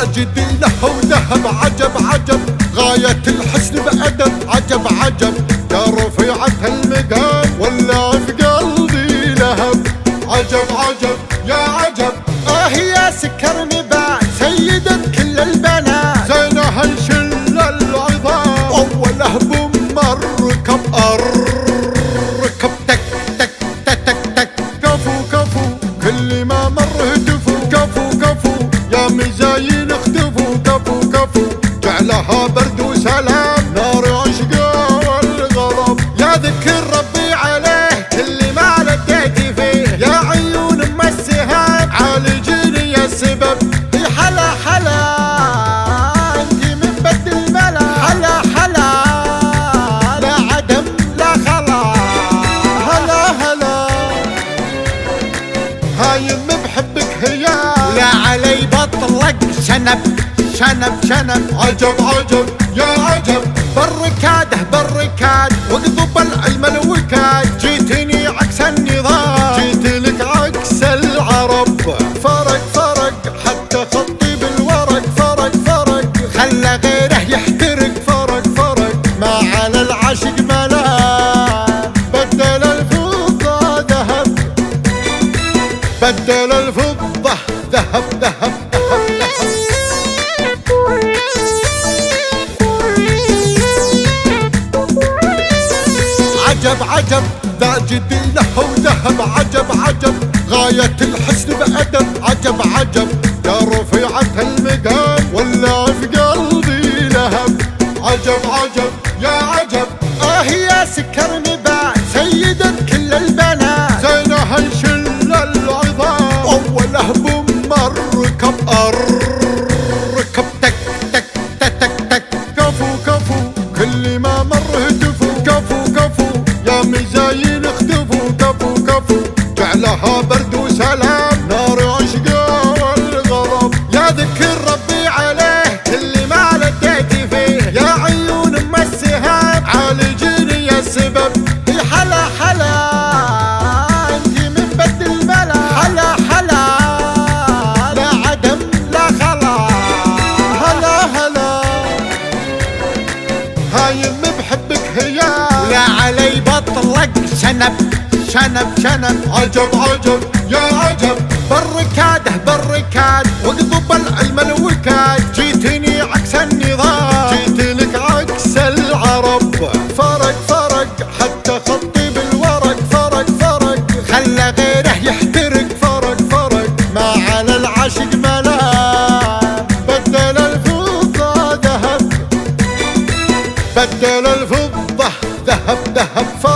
جديلة وذهب عجب عجب غاية الحسن بأدب عجب عجب يا رفيعة المقام ولا في قلبي لهب عجب عجب يا عجب يا سكر نبات سيدة كل البنات زينها الشل العظام أوله بمركب أركب تك تك تك تك تك كفو كفو كل ما مر هتفوا كفو كفو يا مزاين اختفوا كفو كفو جعلها برد وسلام نار عشقه والغضب يا ذكر ربي عليه كل ما لقيت فيه يا عيون ام السهام عالجيني يا السبب حلا حلا انتي من بد الملا حلا حلا لا عدم لا خلا هلا هلا هايم بحبك هيا لا علي بطلق شنب شنب شنب عجب عجب يا عجب بالركاده بالركاد واقضب العلم الوكاد جيتني عكس النظام جيت لك عكس العرب فرق فرق حتى خطي بالورق فرق فرق خلى غيره يحترق فرق فرق ما على العاشق ملام بدل الفضة ذهب بدل الفضة ذهب ذهب عجب عجب ذا جديلة وذهب عجب عجب غاية الحسن بأدب عجب عجب يا رفيعة المقام ولا في قلبي لهب عجب عجب يا عجب يا سكر نبات سيدة كل البنات زينها الشل العظام أوله بمركب أركب تك تك تك تك تك كفو كفو كل ما مر هتفوا كفو كفو يا مزاين اختفوا كفو كفو جعلها برد وسلام نار عشقه والغضب يا ذكر ربي عليه كل ما لقيت فيه يا عيون ام السهام عالجيني يا السبب حلا حلا انتي من بد الملا حلا حلا لا عدم لا خلا هلا هلا هايم بحبك هيا لا علي بطلق شنب شنب شنب عجب عجب يا عجب بالركاده بالركاد واقضب العلم الوكاد جيتني عكس النظام جيت لك عكس العرب فرق فرق حتى خطي بالورق فرق فرق خلى غيره يحترق فرق فرق ما على العاشق ملام بدل الفضة ذهب بدل الفضة ذهب ذهب